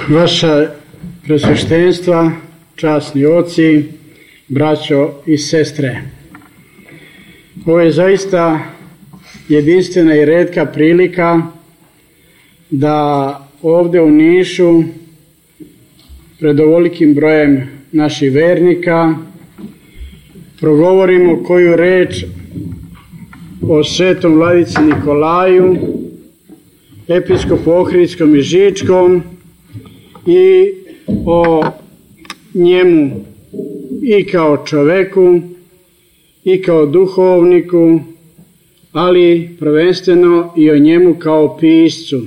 Vaša presveštenstva, časni oci, braćo i sestre. Ovo je zaista jedinstvena i retka prilika da ovdje u Nišu pred ovolikim brojem naših vernika progovorimo koju reč o svetom vladici Nikolaju, episkopu Ohridskom i Žičkom, i o njemu i kao čoveku i kao duhovniku, ali prvenstveno i o njemu kao piscu.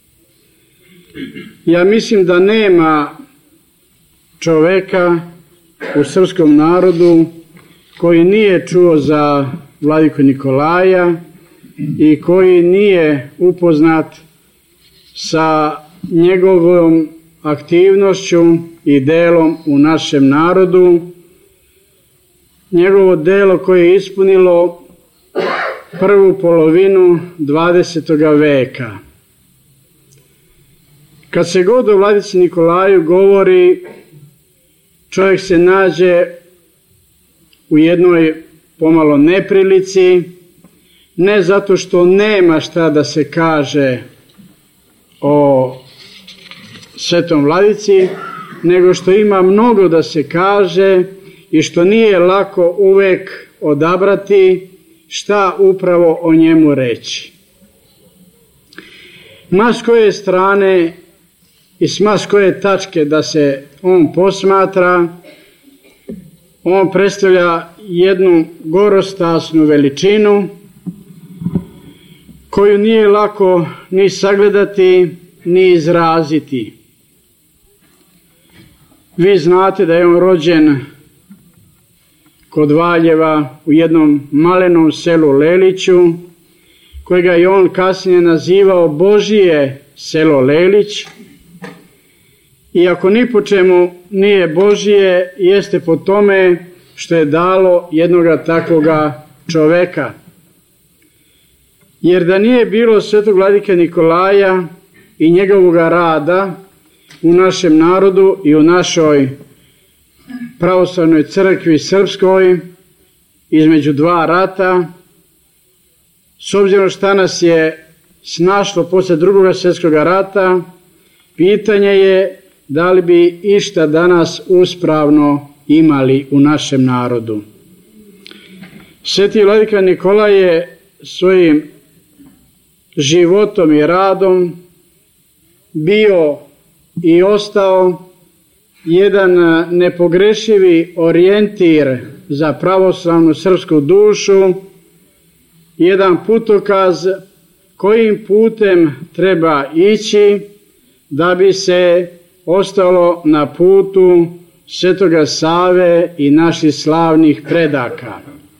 Ja mislim da nema čoveka u srpskom narodu koji nije čuo za vladiku Nikolaja i koji nije upoznat sa njegovom aktivnošću i delom u našem narodu, njegovo delo koje je ispunilo prvu polovinu 20. veka. Kad se god o vladici Nikolaju govori, čovjek se nađe u jednoj pomalo neprilici, ne zato što nema šta da se kaže o svetom vladici, nego što ima mnogo da se kaže i što nije lako uvek odabrati šta upravo o njemu reći. Ma s koje strane i s koje tačke da se on posmatra, on predstavlja jednu gorostasnu veličinu koju nije lako ni sagledati ni izraziti. Vi znate da je on rođen kod Valjeva u jednom malenom selu Leliću, kojega je on kasnije nazivao Božije selo Lelić. I ako ni po čemu nije Božije, jeste po tome što je dalo jednoga takvoga čoveka. Jer da nije bilo svetog vladike Nikolaja i njegovoga rada u našem narodu i u našoj pravoslavnoj crkvi srpskoj između dva rata, s obzirom šta nas je snašlo posle Drugog svjetskog rata, pitanje je da li bi išta danas uspravno imali u našem narodu. Sveti vladika Nikolaj je svojim životom i radom bio i ostao jedan nepogrešivi orijentir za pravoslavnu srpsku dušu, jedan putokaz kojim putem treba ići da bi se ostalo na putu Svetoga Save i naših slavnih predaka.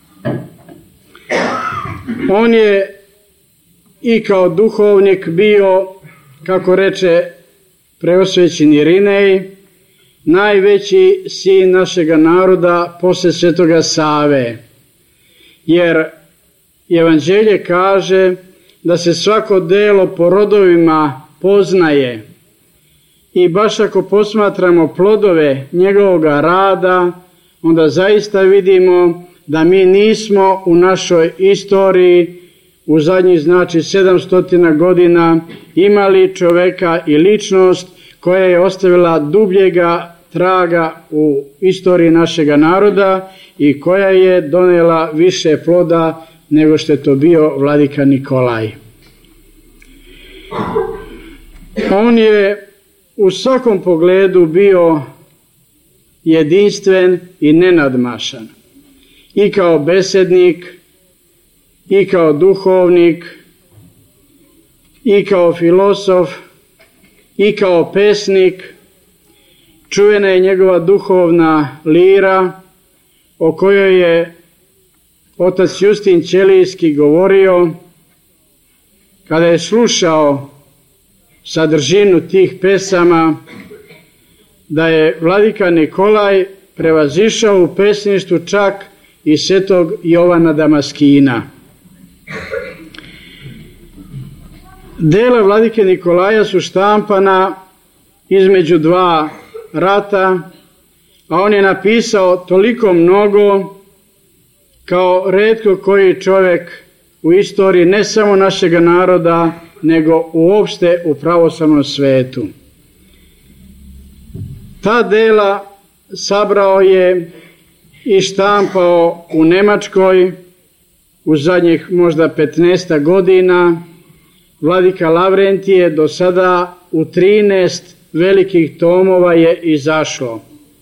On je i kao duhovnik bio, kako reče preosvećeni Irinej, najveći sin našega naroda posle Svetoga Save, jer Evanđelje kaže da se svako delo po rodovima poznaje. I baš ako posmatramo plodove njegovoga rada, onda zaista vidimo da mi nismo u našoj istoriji u zadnjih 700 godina imali čoveka i ličnost koja je ostavila dubljega traga u istoriji našega naroda i koja je donela više ploda nego što je to bio vladika Nikolaj. On je u svakom pogledu bio jedinstven i nenadmašan. I kao besednik, i kao duhovnik, i kao filosof, i kao pesnik. Čuvena je njegova duhovna lira o kojoj je otac Justin Ćelijski govorio kada je slušao sadržinu tih pesama, da je vladika Nikolaj prevazišao u pesništvu čak i svetog Jovana Damaskina. Dela vladike Nikolaja su štampana između dva rata, a on je napisao toliko mnogo kao retko koji čovjek u istoriji ne samo našega naroda, nego uopšte u pravoslavnom svetu. Ta dela sabrao je i štampao u Nemačkoj u zadnjih možda 15 godina. Vladika Lavrentije do sada u 13 velikih tomova je izašlo.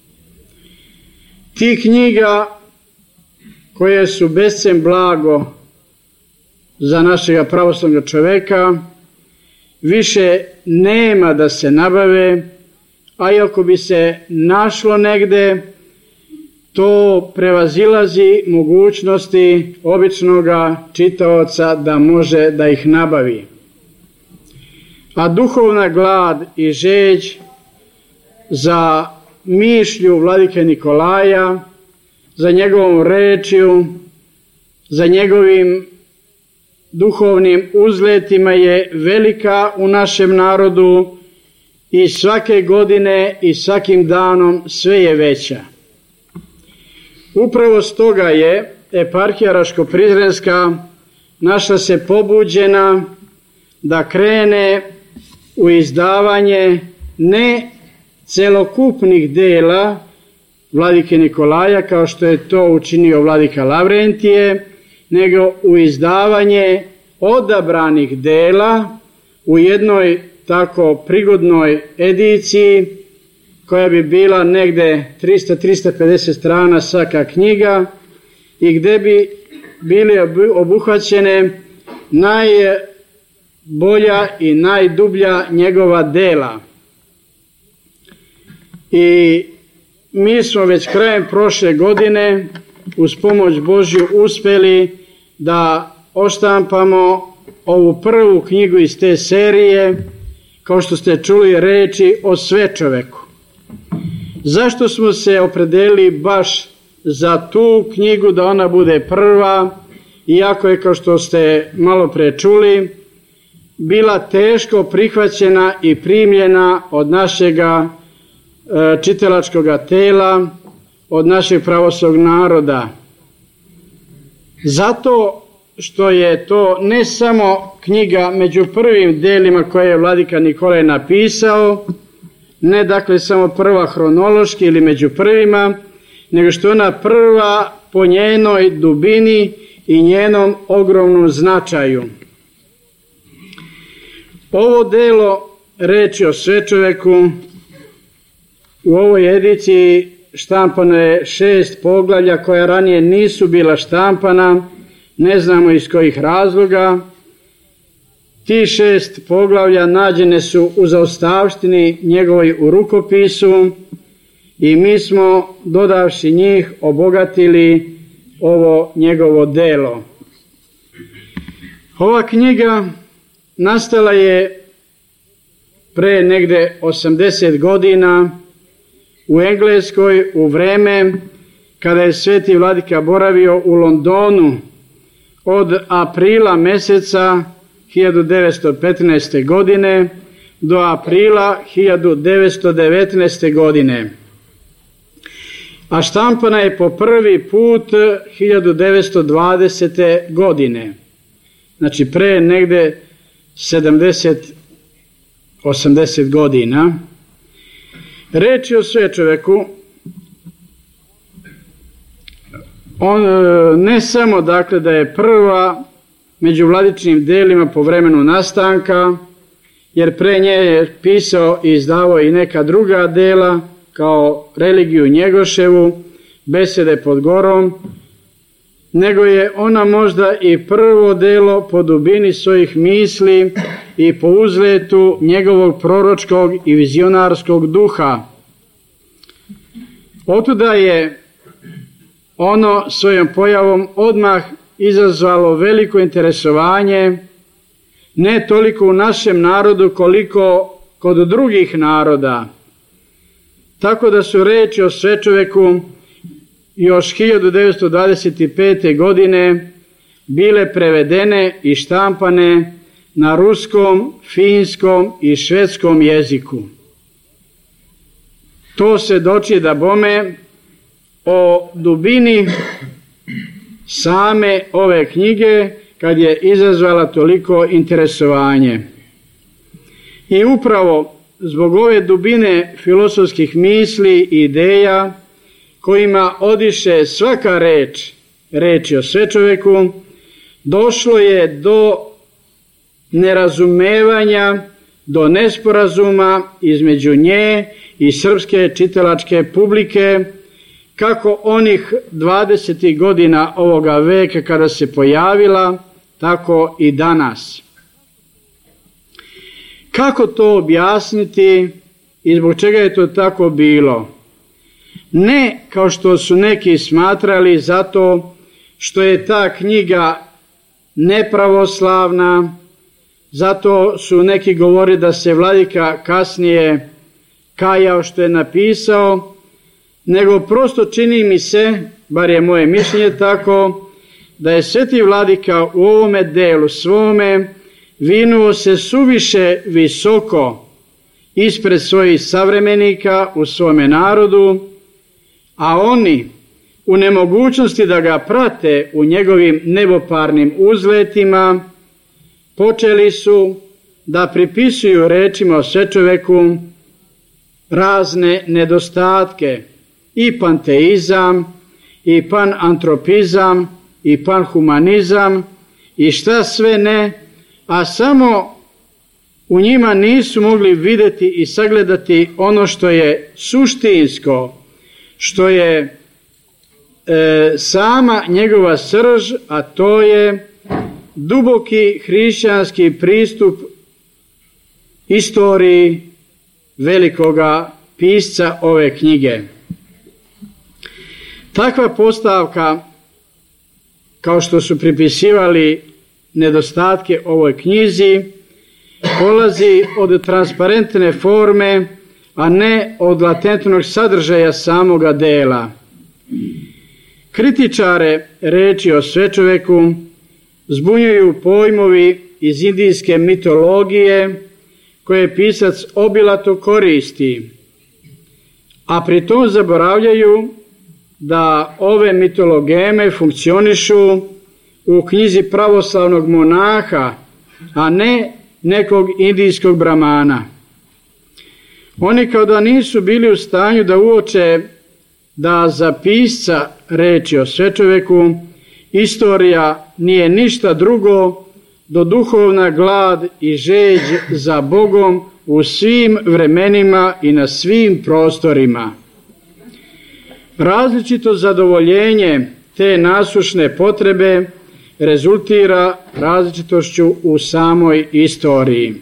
Ti knjiga koje su bescen blago za našega pravoslavnog čoveka više nema da se nabave, a i ako bi se našlo negde, to prevazilazi mogućnosti običnoga čitaoca da može da ih nabavi. A duhovna glad i žeđ za mišlju vladike Nikolaja, za njegovom rečju, za njegovim duhovnim uzletima je velika u našem narodu i svake godine i svakim danom sve je veća. Upravo stoga je eparhija Raško-Prizrenska našla se pobuđena da krene u izdavanje ne celokupnih dela vladike Nikolaja, kao što je to učinio vladika Lavrentije, nego u izdavanje odabranih dela u jednoj tako prigodnoj ediciji, koja bi bila negde 300-350 strana svaka knjiga i gde bi bili obuhvaćene najbolja i najdublja njegova dela. I mi smo već krajem prošle godine uz pomoć Božju uspeli da oštampamo ovu prvu knjigu iz te serije, kao što ste čuli, reči o svečoveku. Zašto smo se opredelili baš za tu knjigu da ona bude prva, iako je, kao što ste malo pre čuli, bila teško prihvaćena i primljena od našega čitalačkoga tela, od našeg pravoslavnog naroda. Zato što je to ne samo knjiga među prvim delima koje je vladika Nikolaj napisao, ne dakle samo prva hronološki ili među prvima, nego što je ona prva po njenoj dubini i njenom ogromnom značaju. Ovo delo reči o svečoveku u ovoj ediciji štampano je 6 poglavlja koja ranije nisu bila štampana, ne znamo iz kojih razloga. Ti 6 poglavlja nađene su u zaostavštini njegovoj u rukopisu i mi smo, dodavši njih, obogatili ovo njegovo delo. Ova knjiga nastala je pre negde 80 godina u Engleskoj u vreme kada je sveti vladika boravio u Londonu od aprila meseca 1915. godine do aprila 1919. godine. A štampana je po prvi put 1920. godine. Znači pre negde 70-80 godina. Reči o svečoveku, on ne samo dakle da je prva među vladičnim delima po vremenu nastanka, jer pre nje je pisao i izdavao i neka druga dela, kao Religiju Njegoševu, Besede pod gorom, nego je ona možda i prvo delo po dubini svojih misli i po uzletu njegovog proročkog i vizionarskog duha. Otuda je ono svojom pojavom odmah izazvalo veliko interesovanje, ne toliko u našem narodu koliko kod drugih naroda. Tako da su reči o svečoveku još 1925. godine bile prevedene i štampane na ruskom, finskom i švedskom jeziku. To svedoči da bome o dubini same ove knjige kad je izazvala toliko interesovanje. I upravo zbog ove dubine filosofskih misli i ideja kojima odiše svaka reč o svečoveku, došlo je do nerazumevanja, do nesporazuma između nje i srpske čitalačke publike, kako onih 20. godina ovoga veka kada se pojavila, tako i danas. Kako to objasniti i zbog čega je to tako bilo? Ne kao što su neki smatrali zato što je ta knjiga nepravoslavna, zato su neki govorili da se vladika kasnije kajao što je napisao, nego prosto čini mi se, bar je moje mišljenje tako, da je sveti vladika u ovome delu svome vinuo se suviše visoko ispred svojih savremenika u svome narodu, a oni u nemogućnosti da ga prate u njegovim neboparnim uzletima, počeli su da pripisuju rečima o svečoveku razne nedostatke, i panteizam, i panantropizam, i panhumanizam, i šta sve ne, a samo u njima nisu mogli vidjeti i sagledati ono što je suštinsko, što je sama njegova srž, a to je duboki hrišćanski pristup istoriji velikoga pisca ove knjige. Takva postavka, kao što su pripisivali nedostatke ovoj knjizi, polazi od transparentne forme, a ne od latentnog sadržaja samoga dela. Kritičare reči o svečoveku zbunjuju pojmovi iz indijske mitologije koje pisac obilato koristi, a pri tom zaboravljaju da ove mitologeme funkcionišu u knjizi pravoslavnog monaha, a ne nekog indijskog bramana. Oni kao da nisu bili u stanju da uoče da za pisca reči o svečoveku istorija nije ništa drugo do duhovna glad i žeđ za Bogom u svim vremenima i na svim prostorima. Različito zadovoljenje te nasušne potrebe rezultira različitošću u samoj istoriji.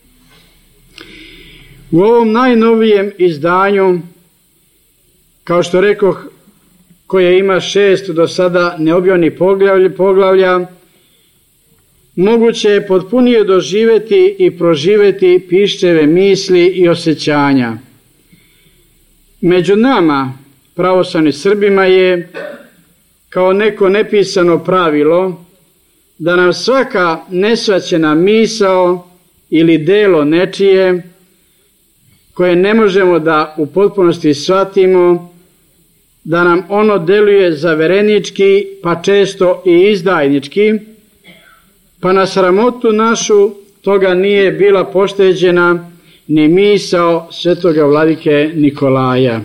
U ovom najnovijem izdanju, kao što rekoh, koje ima 6 do sada neobjavljenih poglavlja, moguće je potpunije doživjeti i proživjeti piščeve misli i osjećanja. Među nama, pravoslavnim Srbima, je kao neko nepisano pravilo da nam svaka neshvaćena misao ili delo nečije koje ne možemo da u potpunosti shvatimo, da nam ono deluje zaverenički, pa često i izdajnički, pa na sramotu našu toga nije bila pošteđena ni misao svetoga vladike Nikolaja.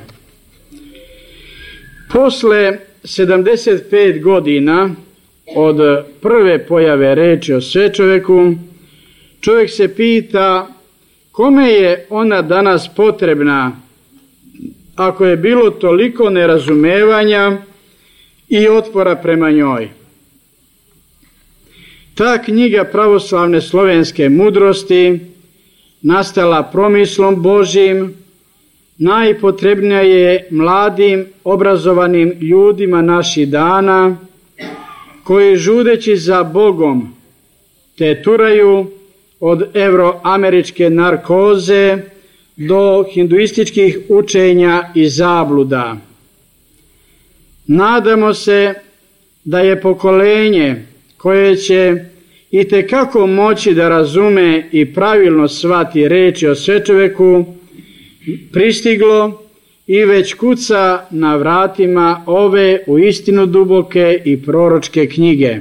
Posle 75 godina od prve pojave reči o svečoveku, čovjek se pita kome je ona danas potrebna ako je bilo toliko nerazumevanja i otpora prema njoj. Ta knjiga pravoslavne slovenske mudrosti, nastala promislom Božjim, najpotrebnija je mladim, obrazovanim ljudima naših dana, koji žudeći za Bogom te turaju od evroameričke narkoze do hinduističkih učenja i zabluda. Nadamo se da je pokolenje koje će itekako moći da razume i pravilno shvati reči o svečoveku pristiglo i već kuca na vratima ove uistinu duboke i proročke knjige.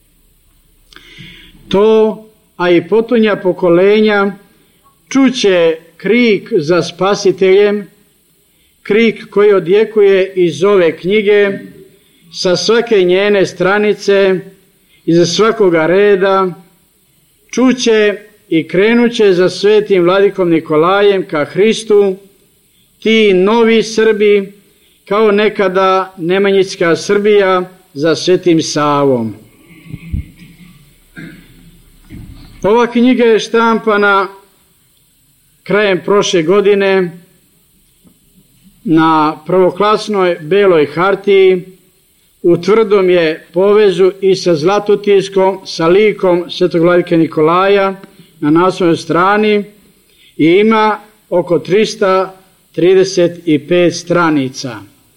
To, a i potonja pokolenja, čuće krik za spasiteljem, krik koji odjekuje iz ove knjige, sa svake njene stranice, iza svakoga reda, čuće i krenuće za svetim vladikom Nikolajem ka Hristu, ti novi Srbi, kao nekada Nemanjićka Srbija za svetim Savom. Ova knjiga je štampana krajem prošle godine na prvoklasnoj beloj hartiji, u tvrdom je povezu i sa zlatotiskom, sa likom svetog vladike Nikolaja na naslovnoj strani i ima oko 335 stranica.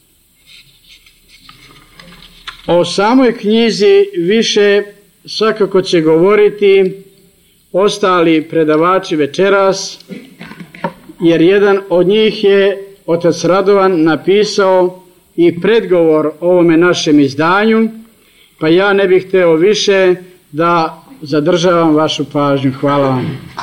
O samoj knjizi više svakako će govoriti ostali predavači večeras, jer jedan od njih je otac Radovan napisao i predgovor ovome našem izdanju, pa ja ne bih hteo više da zadržavam vašu pažnju. Hvala vam.